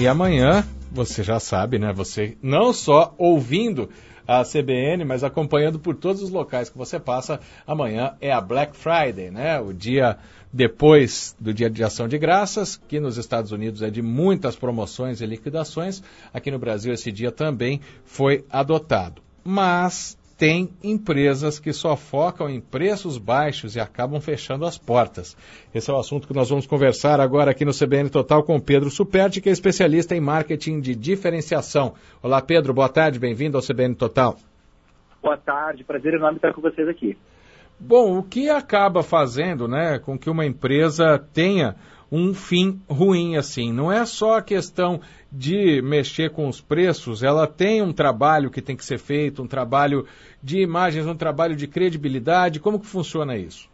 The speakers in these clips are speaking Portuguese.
E amanhã, você já sabe, né? Você não só ouvindo a CBN, mas acompanhando por todos os locais que você passa, amanhã é a Black Friday, né? O dia depois do Dia de Ação de Graças, que nos Estados Unidos é de muitas promoções e liquidações. Aqui no Brasil esse dia também foi adotado. Mas tem empresas que só focam em preços baixos e acabam fechando as portas. Esse é o assunto que nós vamos conversar agora aqui no CBN Total com Pedro Superti, que é especialista em marketing de diferenciação. Olá, Pedro, boa tarde, bem-vindo ao CBN Total. Boa tarde, prazer enorme estar com vocês aqui. Bom, o que acaba fazendo, né, com que uma empresa tenha um fim ruim assim? Não é só a questão de mexer com os preços, ela tem um trabalho que tem que ser feito, um trabalho de imagens, um trabalho de credibilidade. Como que funciona isso?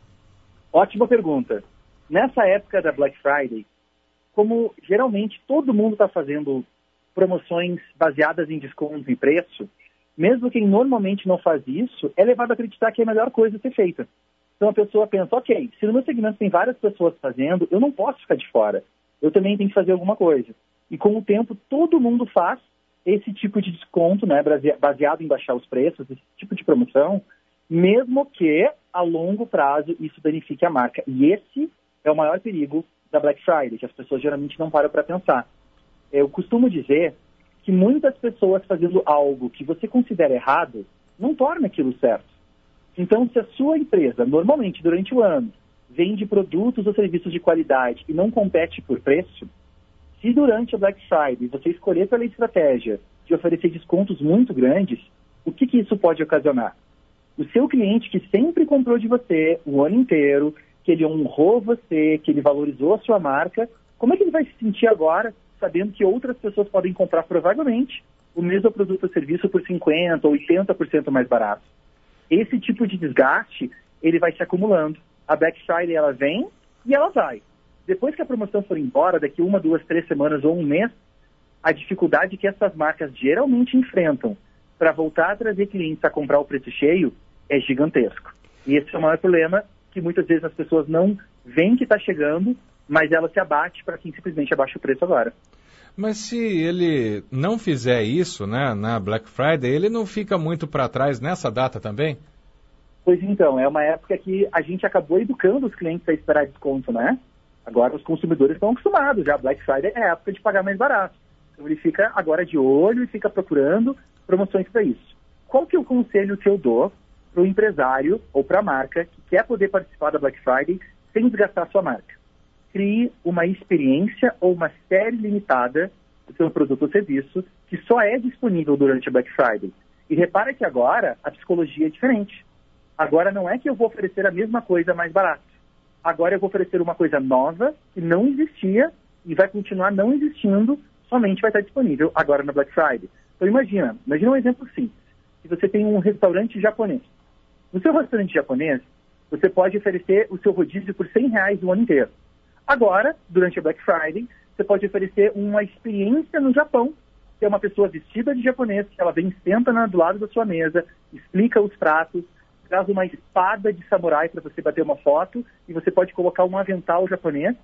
Ótima pergunta. Nessa época da Black Friday, como geralmente todo mundo está fazendo promoções baseadas em desconto e preço, mesmo quem normalmente não faz isso, é levado a acreditar que é a melhor coisa a ser feita. Então a pessoa pensa, ok, se no meu segmento tem várias pessoas fazendo, eu não posso ficar de fora. Eu também tenho que fazer alguma coisa. E com o tempo, todo mundo faz esse tipo de desconto, né, baseado em baixar os preços, esse tipo de promoção, mesmo que a longo prazo isso danifique a marca. E esse é o maior perigo da Black Friday, que as pessoas geralmente não param para pensar. Eu costumo dizer que muitas pessoas fazendo algo que você considera errado, não torna aquilo certo. Então, se a sua empresa, normalmente, durante o ano, vende produtos ou serviços de qualidade e não compete por preço, se durante a Black Friday você escolher pela estratégia de oferecer descontos muito grandes, o que isso pode ocasionar? O seu cliente que sempre comprou de você o ano inteiro, que ele honrou você, que ele valorizou a sua marca, como é que ele vai se sentir agora, sabendo que outras pessoas podem comprar provavelmente o mesmo produto ou serviço por 50% ou 80% mais barato? Esse tipo de desgaste, ele vai se acumulando. A Black Friday, ela vem e ela vai. Depois que a promoção for embora, daqui 1, 2, 3 semanas ou um mês, a dificuldade que essas marcas geralmente enfrentam para voltar a trazer clientes a comprar o preço cheio é gigantesco. E esse é o maior problema, que muitas vezes as pessoas não veem que está chegando, mas ela se abate para quem simplesmente abaixa o preço agora. Mas se ele não fizer isso, né, na Black Friday, ele não fica muito para trás nessa data também? Pois então, é uma época que a gente acabou educando os clientes a esperar desconto, né? Agora os consumidores estão acostumados, já a Black Friday é a época de pagar mais barato. Então ele fica agora de olho e fica procurando promoções para isso. Qual que é o conselho que eu dou para o empresário ou para a marca que quer poder participar da Black Friday sem desgastar a sua marca? Crie uma experiência ou uma série limitada do seu produto ou serviço que só é disponível durante a Black Friday. E repara que agora a psicologia é diferente. Agora não é que eu vou oferecer a mesma coisa mais barato. Agora eu vou oferecer uma coisa nova que não existia e vai continuar não existindo, somente vai estar disponível agora na Black Friday. Então imagina um exemplo simples. Se você tem um restaurante japonês. No seu restaurante japonês, você pode oferecer o seu rodízio por R$100 o ano inteiro. Agora, durante a Black Friday, você pode oferecer uma experiência no Japão, que é uma pessoa vestida de japonês, que ela vem, senta do lado da sua mesa, explica os pratos, traz uma espada de samurai para você bater uma foto, e você pode colocar um avental japonês,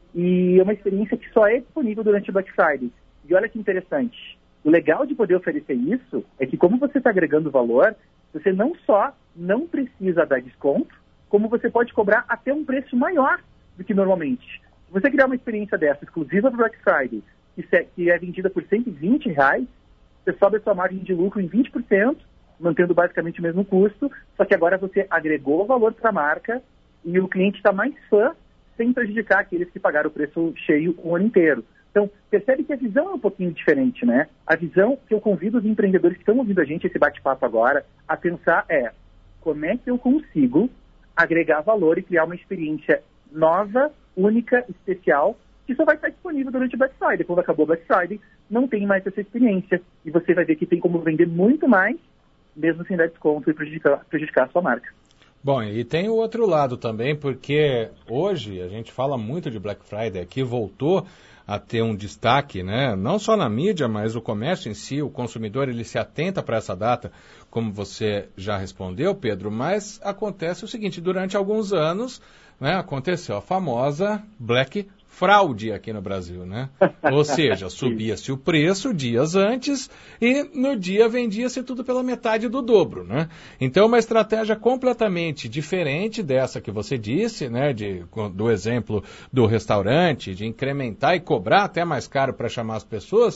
e é uma experiência que só é disponível durante a Black Friday. E olha que interessante, o legal de poder oferecer isso é que, como você está agregando valor, você não só não precisa dar desconto, como você pode cobrar até um preço maior do que normalmente. Se você criar uma experiência dessa, exclusiva para Black Friday, que é vendida por R$120, você sobe a sua margem de lucro em 20%, mantendo basicamente o mesmo custo, só que agora você agregou valor para a marca e o cliente está mais fã, sem prejudicar aqueles que pagaram o preço cheio o ano inteiro. Então, percebe que a visão é um pouquinho diferente, né? A visão que eu convido os empreendedores que estão ouvindo a gente, esse bate-papo agora, a pensar é: como é que eu consigo agregar valor e criar uma experiência nova, única, especial, que só vai estar disponível durante o Black Friday. Quando acabou o Black Friday, não tem mais essa experiência. E você vai ver que tem como vender muito mais, mesmo sem dar desconto e prejudicar a sua marca. Bom, e tem o outro lado também, porque hoje a gente fala muito de Black Friday aqui, voltou a ter um destaque, né? Não só na mídia, mas o comércio em si, o consumidor, ele se atenta para essa data, como você já respondeu, Pedro, mas acontece o seguinte: durante alguns anos, né, aconteceu a famosa Black fraude aqui no Brasil, né? Ou seja, subia-se o preço dias antes e no dia vendia-se tudo pela metade do dobro, né? Então, uma estratégia completamente diferente dessa que você disse, né? Do exemplo do restaurante, de incrementar e cobrar até mais caro para chamar as pessoas,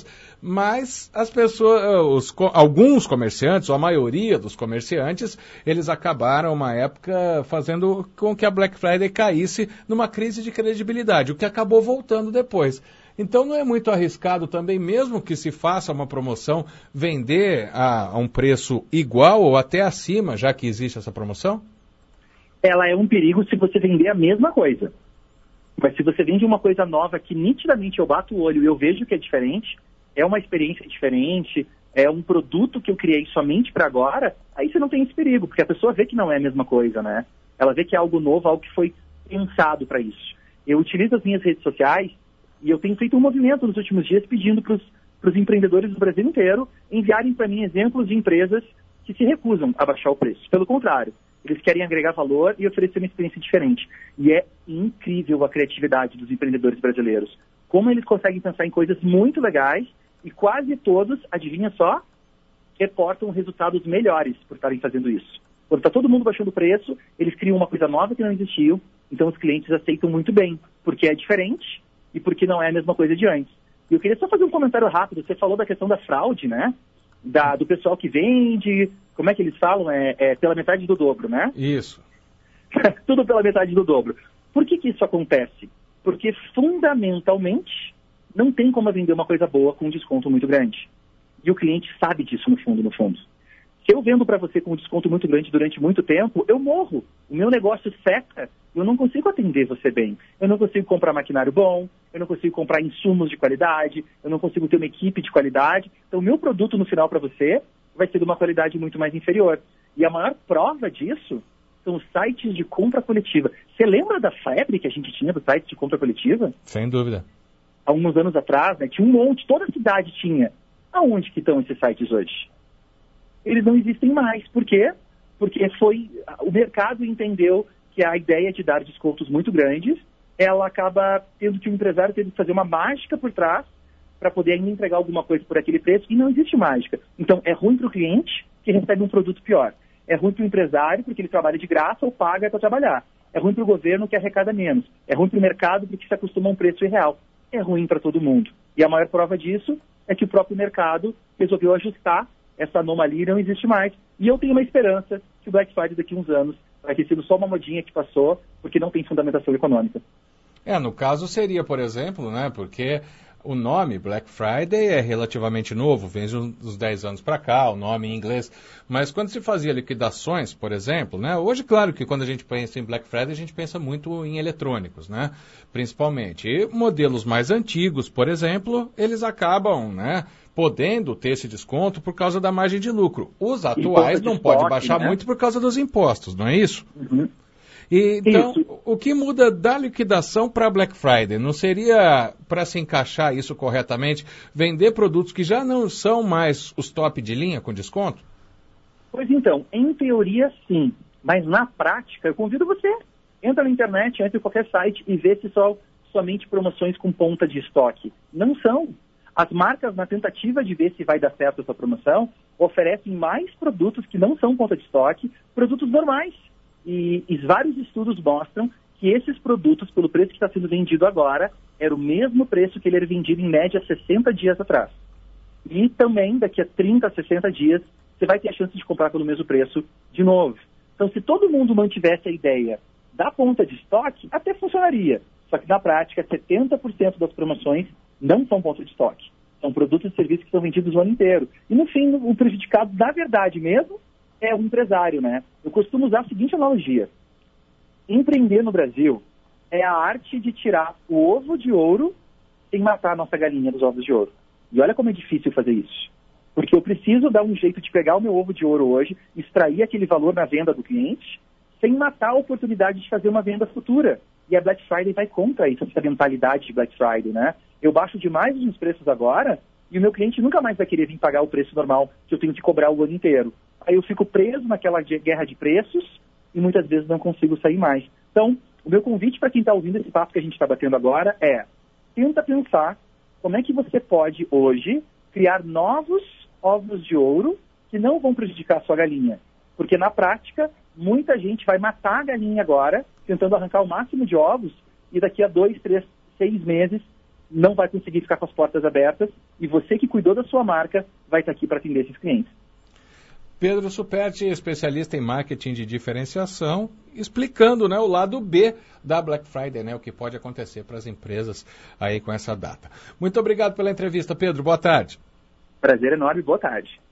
mas as pessoas, alguns comerciantes, ou a maioria dos comerciantes, eles acabaram, uma época, fazendo com que a Black Friday caísse numa crise de credibilidade, o que acabou voltando depois. Então não é muito arriscado também, mesmo que se faça uma promoção, vender a um preço igual ou até acima, já que existe essa promoção? Ela é um perigo se você vender a mesma coisa. Mas se você vende uma coisa nova que nitidamente eu bato o olho e eu vejo que é diferente, é uma experiência diferente, é um produto que eu criei somente para agora, aí você não tem esse perigo, porque a pessoa vê que não é a mesma coisa, né? Ela vê que é algo novo, algo que foi pensado para isso. Eu utilizo as minhas redes sociais e eu tenho feito um movimento nos últimos dias pedindo para os empreendedores do Brasil inteiro enviarem para mim exemplos de empresas que se recusam a baixar o preço. Pelo contrário, eles querem agregar valor e oferecer uma experiência diferente. E é incrível a criatividade dos empreendedores brasileiros. Como eles conseguem pensar em coisas muito legais e quase todos, adivinha só, reportam resultados melhores por estarem fazendo isso. Quando está todo mundo baixando o preço, eles criam uma coisa nova que não existiu, então os clientes aceitam muito bem, porque é diferente e porque não é a mesma coisa de antes. E eu queria só fazer um comentário rápido. Você falou da questão da fraude, né? Do pessoal que vende, como é que eles falam? Pela metade do dobro, né? Isso. Tudo pela metade do dobro. Por que isso acontece? Porque, fundamentalmente, não tem como vender uma coisa boa com um desconto muito grande. E o cliente sabe disso, no fundo. Se eu vendo para você com um desconto muito grande durante muito tempo, eu morro. O meu negócio seca. Eu não consigo atender você bem. Eu não consigo comprar maquinário bom, eu não consigo comprar insumos de qualidade, eu não consigo ter uma equipe de qualidade. Então, o meu produto, no final, para você, vai ser de uma qualidade muito mais inferior. E a maior prova disso são os sites de compra coletiva. Você lembra da febre que a gente tinha do site de compra coletiva? Sem dúvida. Há uns anos atrás, né, tinha um monte, toda a cidade tinha. Aonde que estão esses sites hoje? Eles não existem mais. Por quê? Porque o mercado entendeu que a ideia de dar descontos muito grandes, ela acaba tendo que o empresário ter que fazer uma mágica por trás para poder ainda entregar alguma coisa por aquele preço, e não existe mágica. Então, é ruim para o cliente, que recebe um produto pior. É ruim para o empresário, porque ele trabalha de graça ou paga para trabalhar. É ruim para o governo, que arrecada menos. É ruim para o mercado, porque se acostuma a um preço irreal. É ruim para todo mundo. E a maior prova disso é que o próprio mercado resolveu ajustar essa anomalia e não existe mais. E eu tenho uma esperança que o Black Friday daqui a uns anos vai ter sido só uma modinha que passou, porque não tem fundamentação econômica. No caso seria, por exemplo, né, porque o nome Black Friday é relativamente novo, vem dos 10 anos para cá, o nome em inglês, mas quando se fazia liquidações, por exemplo, né, hoje, claro que quando a gente pensa em Black Friday, a gente pensa muito em eletrônicos, né, principalmente. E modelos mais antigos, por exemplo, eles acabam, né, podendo ter esse desconto por causa da margem de lucro. Os atuais não podem baixar muito por causa dos impostos, não é isso? Uhum. E, então, o que muda da liquidação para Black Friday? Não seria, para se encaixar isso corretamente, vender produtos que já não são mais os top de linha com desconto? Pois então, em teoria sim, mas na prática eu convido você, entra na internet, entra em qualquer site e vê se são somente promoções com ponta de estoque. Não são. As marcas, na tentativa de ver se vai dar certo essa promoção, oferecem mais produtos que não são ponta de estoque, produtos normais. E vários estudos mostram que esses produtos, pelo preço que está sendo vendido agora, era o mesmo preço que ele era vendido em média 60 dias atrás. E também, daqui a 30, 60 dias, você vai ter a chance de comprar pelo mesmo preço de novo. Então, se todo mundo mantivesse a ideia da ponta de estoque, até funcionaria. Só que, na prática, 70% das promoções não são ponta de estoque. São produtos e serviços que são vendidos o ano inteiro. E, no fim, o prejudicado, na verdade mesmo, é o empresário, né? Eu costumo usar a seguinte analogia. Empreender no Brasil é a arte de tirar o ovo de ouro sem matar a nossa galinha dos ovos de ouro. E olha como é difícil fazer isso. Porque eu preciso dar um jeito de pegar o meu ovo de ouro hoje, extrair aquele valor na venda do cliente, sem matar a oportunidade de fazer uma venda futura. E a Black Friday vai contra isso, essa mentalidade de Black Friday, né? Eu baixo demais os preços agora e o meu cliente nunca mais vai querer vir pagar o preço normal que eu tenho que cobrar o ano inteiro. Aí eu fico preso naquela guerra de preços e muitas vezes não consigo sair mais. Então, O meu convite para quem está ouvindo esse papo que a gente está batendo agora é: tenta pensar como é que você pode hoje criar novos ovos de ouro que não vão prejudicar a sua galinha. Porque na prática, muita gente vai matar a galinha agora, tentando arrancar o máximo de ovos, e daqui a 2, 3, 6 meses não vai conseguir ficar com as portas abertas, e você que cuidou da sua marca vai estar aqui para atender esses clientes. Pedro Superti, especialista em marketing de diferenciação, explicando, né, o lado B da Black Friday, né, o que pode acontecer para as empresas aí com essa data. Muito obrigado pela entrevista, Pedro. Boa tarde. Prazer enorme, boa tarde.